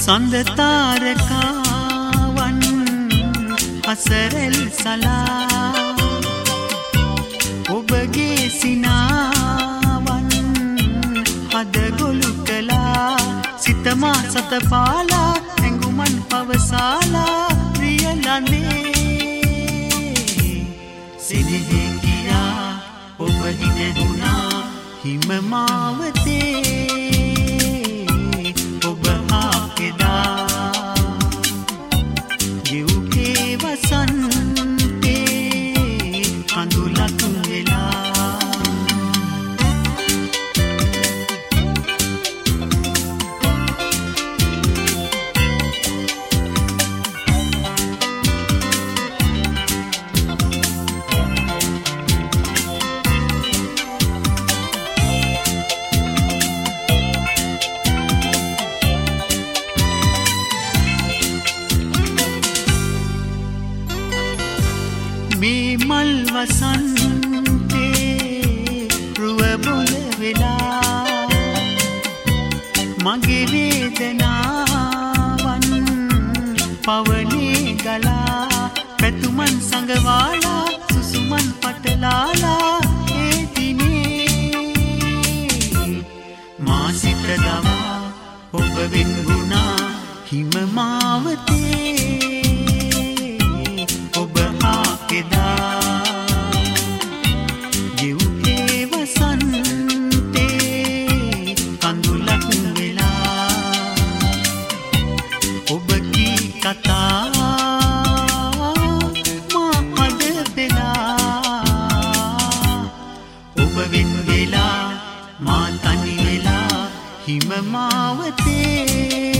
සඳ තාරකාවන් හසරෙල් සලා ඔබගේ සිනාවන් හදගොලු කළා සිතමා සතපාලා ඇඟුමන් පවසාලා ප්‍රියලඳේ සිනෙහි කියා ඔබ හිනැහුණා හිම මාවතේ ඔබ ආකෙදා ගෙව්ගේ වසන්තේ කඳුලක් වෙලා මේ මල් වසන්තේ රුව බොල වෙලා මගේ වේදනාවන් පවනේ ගලා පැතුමන් සඟවාලා සුසුමන් පටලාලා ඒ දිනේ මා සිත දවා ඔබ වෙන් වුණා හිම මාවතේ ගෙව්ගේ වසන්තේ කඳුලක් වෙලා ඔබ කී කතා මා මද වෙලා ඔබ වෙන් වෙලා මා තනි වෙලා හිම මාවතේ